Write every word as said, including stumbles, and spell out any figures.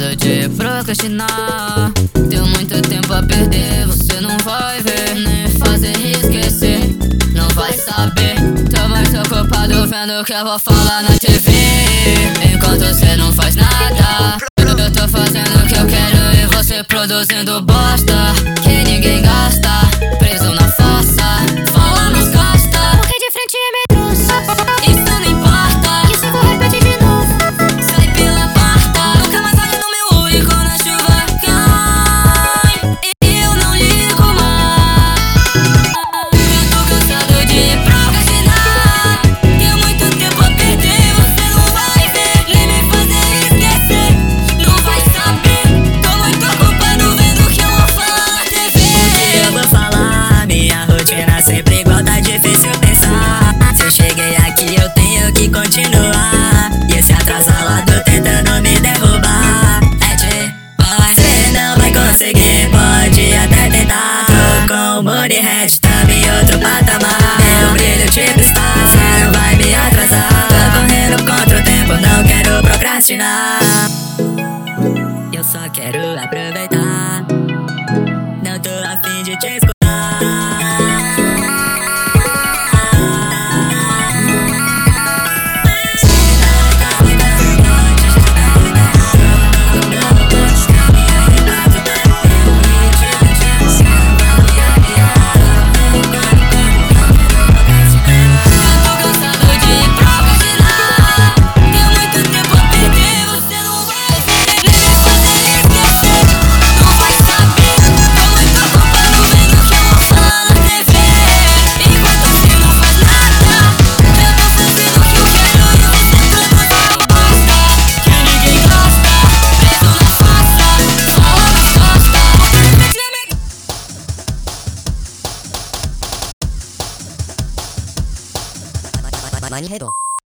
cansado de procrastinar. Deu muito tempo a perder, você não vai ver, nem fazer esquecer, não vai saber. Tô mais ocupado vendo o que eu vou falar na T V, enquanto você não faz nada. Eu tô fazendo o que eu quero e você produzindo bosta que ninguém gasta, preso na fossa, fala nas costas. Porque de frente é medroso, Isso não importa, isso eu vou repetir de novo. sai pela porta, nunca mais olhe no meu olho quando a chuva cai. E eu não ligo mais. Eu tô cansado de procrastinar. Tenho muito tempo a perder, você não vai ver, nem me fazer esquecer, não vai saber. Tô muito ocupado vendo o que eu vou falar na T V. Eu vou falar, minha rotina sempre igual, tá difícil pensar. Se eu cheguei aqui eu tenho que continuar, e esse atrasalado tentando me derrubar. É de vai, cê não vai conseguir, pode até tentar. Tô com o money head, tamo em outro patamar. Meu brilho tipo star, cê não vai me atrasar. Tô correndo contra o tempo, não quero procrastinar. Eu só quero aproveitar, não tô afim de te escutar. 많이 해도